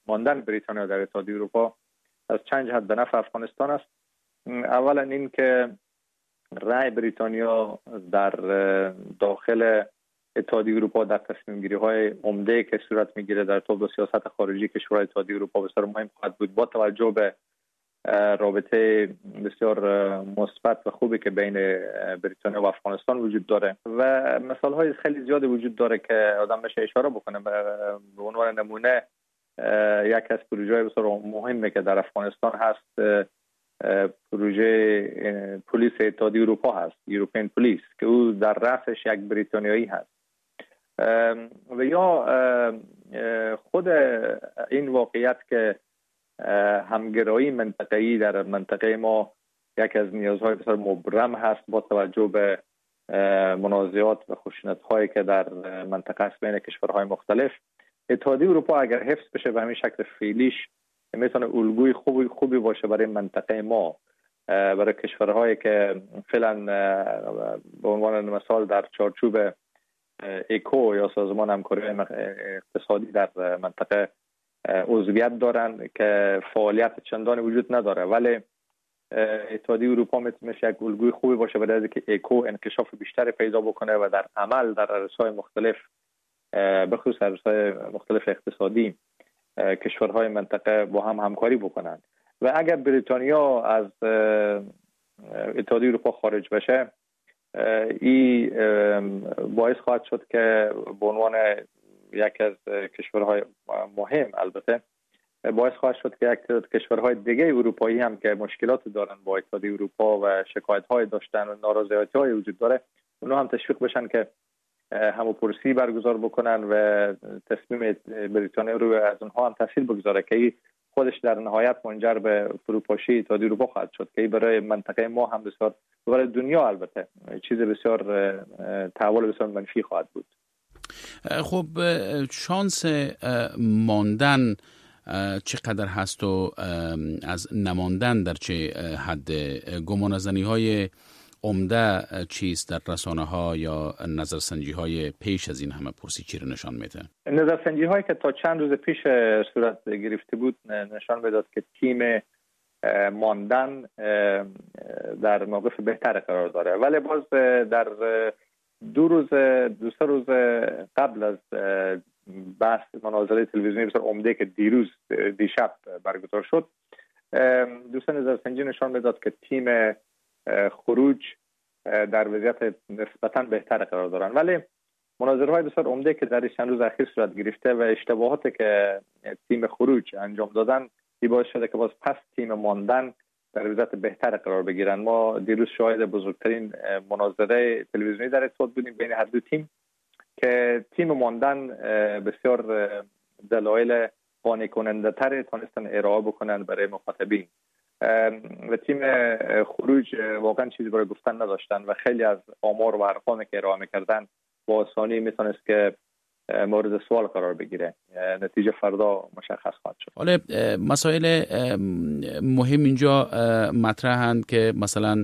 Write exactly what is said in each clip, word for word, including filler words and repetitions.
ماندن بریتانیا در اتحادیه اروپا از چند جهت به نفع افغانستان است. اولا این که رأی بریتانیا در داخل اتحادیه اروپا در تصمیم گیری های عمده که صورت میگیره در طول سیاست خارجی کشورهای اتحادیه اروپا بسیار مهم خواهد بود، با توجه به رابطه بسیار مثبت و خوبی که بین بریتانیا و افغانستان وجود داره و مثال های خیلی زیادی وجود داره که آدم بشه اشاره بکنه. به عنوان نمونه یک از پروژه‌های بسیار مهمی که در افغانستان هست پروژه پلیس اتحادیه اروپا هست، یوروپین پلیس، که او در رأسش یک بریتانیایی هست. و یا خود این واقعیت که همگرایی منطقه‌ای در منطقه ما یک از نیازهای بسیار مبرم هست با توجه به منازعات و خشونت‌هایی که در منطقه است بین کشورهای مختلف. اتحادیه اروپا اگر حفظ بشه به همین شکل فعلیش میتونه الگوی خوبی خوبی باشه برای منطقه ما، برای کشورهایی که فعلا به عنوان مثال در چارچوب ایکو یا سازمان همکاری اقتصادی در منطقه عضویت دارن که فعالیت چندانی وجود نداره، ولی اتحادیه اروپا میتونه یک الگوی خوبی باشه برای اینکه ایکو انکشاف بیشتری پیدا بکنه و در عمل در عرصه‌های مختلف به خصوص عرصه‌های مختلف اقتصادی کشورهای منطقه با هم همکاری بکنند. و اگر بریتانیا از اتحادیه اروپا خارج بشه، این باعث خواهد شد که به عنوان یک از کشورهای مهم البته باعث خواهد شد که یک کشورهای دیگه اروپایی هم که مشکلات دارن با اتحادیه اروپا و شکایت‌های داشتن و نارضایتی‌های وجود داره، اونها هم تشویق بشن که هموپرسی برگزار بکنن و تصمیم بریتانیا رو از اونها هم تاثیر بگذاره که خودش در نهایت منجر به فروپاشی اتحادیه اروپا خواهد شد که برای منطقه ما هم بسیار، برای دنیا البته چیز بسیار تحول بسیار منفی خواهد بود. خب شانس ماندن چقدر هست و از نماندن در چه حد؟ گمانه‌زنی های عمده چیست در رسانه ها یا نظرسنجی های پیش از این همه پرسی چی رو نشان میده؟ نظرسنجی هایی که تا چند روز پیش صورت گرفته بود نشان میداد که تیم ماندن در موقف بهتر قرار داره، ولی باز در دو روز دو سه روز قبل از بحث مناظره تلویزیونی بسیار عمده که دیروز دیشب برگزار شد، دو سه نظرسنجی نشان میداد که تیم خروج در وضعیت نسبتاً بهتر قرار دارن، ولی مناظره های بسیار عمده که در چند روز اخیر صورت گرفته و اشتباهاتی که تیم خروج انجام دادن باعث شده که باز پس تیم ماندن در وضعیت بهتر قرار بگیرن. ما دیروز شاهد بزرگترین مناظره تلویزیونی در اتحاد بودیم بین هر دو تیم که تیم ماندن بسیار دلایل قانع کننده تر تونستن ارائه بکنن برای مخاطبین و تیم خروج واقعا چیزی برای گفتن نداشتن و خیلی از آمار و ارقامی که ارائه می‌کردن با آسانی میتونست که مورد سوال قرار بگیره. نتیجه فردا مشخص خواهد شد. حالا مسائل مهم اینجا مطرحند که مثلا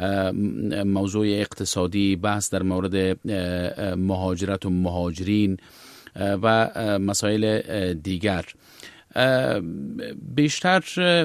موضوع اقتصادی، بحث در مورد مهاجرت و مهاجرین و مسائل دیگر. بیشتر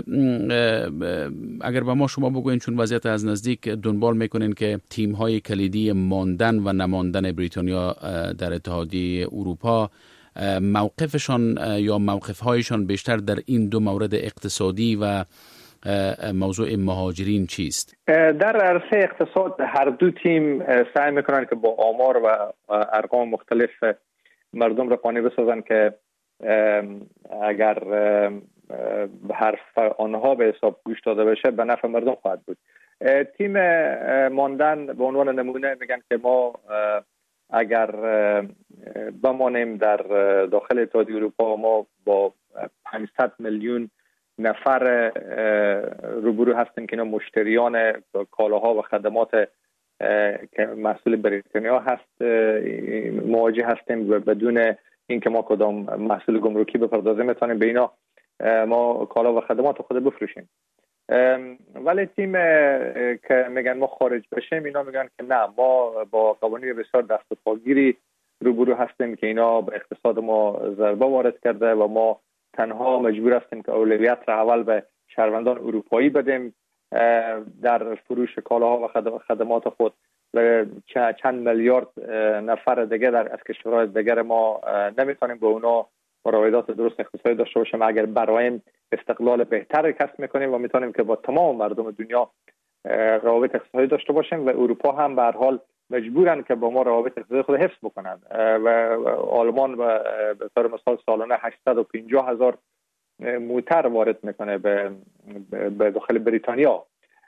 اگر به ما شما بگوین، چون وضعیت از نزدیک دنبال میکنین که تیم های کلیدی ماندن و نماندن بریتانیا در اتحادیه اروپا موقفشان یا موقف هایشان بیشتر در این دو مورد اقتصادی و موضوع مهاجرین چیست؟ در عرصه اقتصاد هر دو تیم سعی میکنن که با آمار و ارقام مختلف مردم را قانع بسازن که اگر به حرف آنها به حساب گوش داده بشه به نفع مردم خواهد بود. تیم ماندن به عنوان نمونه میگن که ما اگر بمانیم در داخل اتحادیه اروپا ما با پانصد میلیون نفر روبرو هستیم که اینا مشتریان کالاها و خدمات که محصول بریتانیا هست مواجه هستیم و بدون اینکه ما کدام محصول گمرکی بپردازیم میتونیم به اینا ما کالا و خدمات خود بفروشیم. ولی تیم که میگن ما خارج بشیم، اینا میگن که نه، ما با قوانین بسیار دست و پاگیری روبرو هستیم که اینا به اقتصاد ما ضربه وارد کرده و ما تنها مجبور هستیم که اولویت را اول به شهروندان اروپایی بدیم در فروش کالاها و خدمات خود و چند میلیارد نفر دیگه در از کشورهای دیگر ما نمیتونیم به اونا مراودات درست اقتصادی داشته باشیم. اگر برایم استقلال بهتر کسب میکنیم و میتونیم که با تمام مردم دنیا روابط اقتصادی داشته باشیم و اروپا هم به هر حال مجبورن که با ما روابط اقتصادی خود حفظ بکنن و آلمان به طور مثال سالانه هشتصد و پنجاه هزار موتر وارد میکنه به به داخل بریتانیا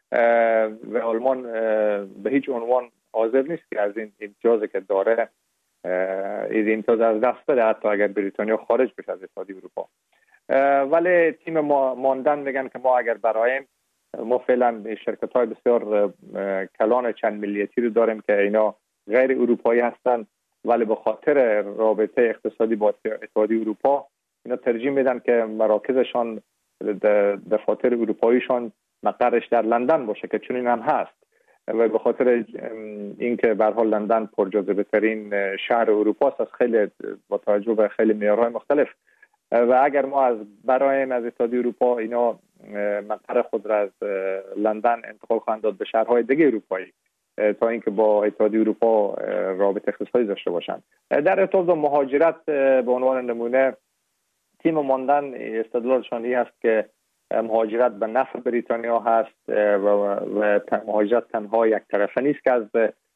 و آلمان به هیچ عنوان حاضر نیست که از این امتیازی که داره این امتیاز از دست بده، حتی اگر بریتانیا خارج بشه از اتحادیه اروپا. ولی تیم ما ماندن میگن که ما اگر برایم ما فعلا شرکت های بسیار کلان چند ملیتی رو داریم که اینا غیر اروپایی هستن، ولی به خاطر رابطه اقتصادی با اتحادیه اروپا اینا ترجیح میدن که مراکزشان دفاتر اروپاییشان مقرش در لندن باشه که چون این هم هست و به خاطر اینکه به هر حال لندن پرجاذبه ترین شهر اروپا است، از خیلی با توجه به خیلی معیارهای مختلف و اگر ما از برایم از اتحادیه اروپا اینا مقر خود را از لندن انتقال خواهند داد به شهرهای دیگه اروپایی تا اینکه با اتحادیه اروپا رابطه اقتصادی داشته باشند. در ارتباط با مهاجرت به عنوان نمونه تیم ماندن استدلالشان این است که مهاجرت به نفع بریتانیا هست و, و مهاجرت تنها یک طرفه نیست که از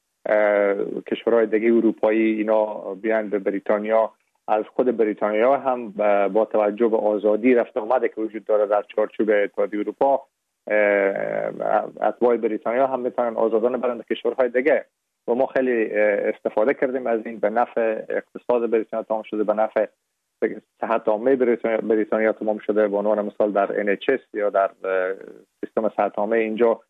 کشورهای دیگه اروپایی اینا بیان به بریتانیا. از خود بریتانیا هم با توجه به آزادی رفت آمده که وجود داره در چارچوب اتحادیه اروپا، اتباع بریتانیا هم میتونن آزادانه برن به کشورهای دیگه و ما خیلی استفاده کردیم از این. به نفع اقتصاد بریتانیا تمام شده، به نفع صحت عامه بریتانیا, بریتانیا تمام شده. به عنوان مثال در ان اچ اس یا در سیستم صحت عامه اینجا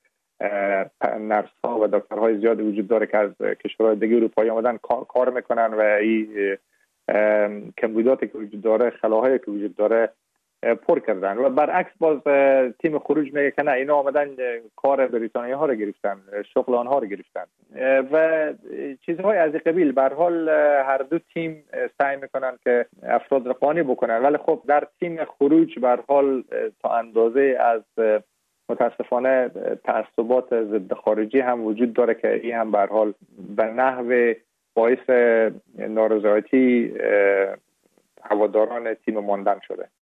نرس ها و دکترهای زیادی وجود داره که از کشورهای دیگه اروپایی آمدن کار میکنن و این کمبوداتی که وجود داره، خلاهایی که وجود داره پر کردن. و برعکس باز تیم خروج میگه که نه، اینا آمدن کار بریتانیایی ها رو گرفتن، شغل آنها رو گرفتن و چیزهای از این قبیل. به هر حال هر دو تیم سعی میکنن که افراد رو قانع بکنن، ولی خب در تیم خروج به هر حال تا اندازه از متاسفانه تعصبات ضد خارجی هم وجود داره که این هم به هر حال به نحو باعث نارضایتی هواداران تیم ماندن شده.